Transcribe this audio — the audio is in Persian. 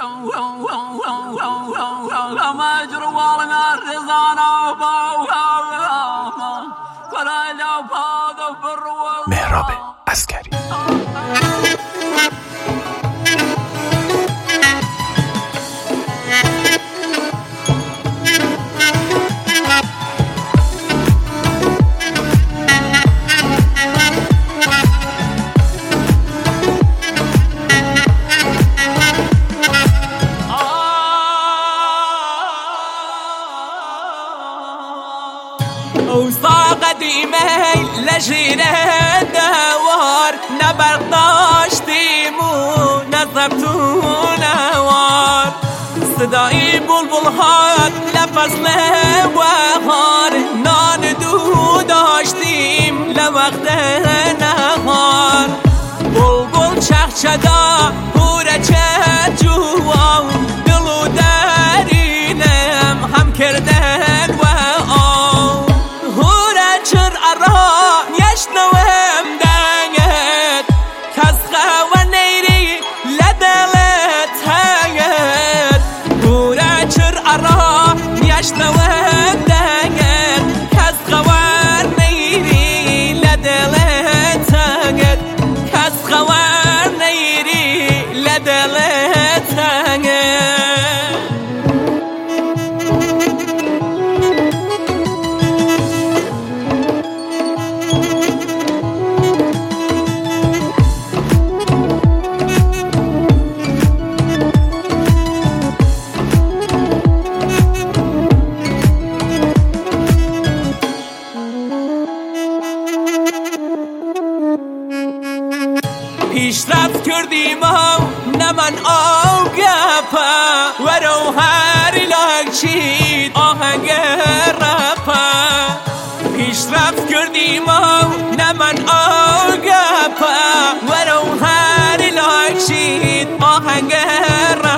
مهراب عسکری. اوسا قدیمه لجیره دوار نبرداشتیم و نزبتو نوار صدای بلبل هات لفصل بهار نان دو داشتیم لوقت نهار بلبل چخچدا هوره چه جوان دلو درینم هم کردن و يشنوهم دايت كسخة ونيري لدلت هايت هورا شر أرا يشنوهم دايت كسخة ونيري لدلت هايت كسخة ونيري لدلت هايت پیشرفت کردیم و نمن آگپا ورو هر لاکچید آهنگ رپا پیشرفت کردیم و نمن آگپا ورو هر لاکچید آهنگ رپا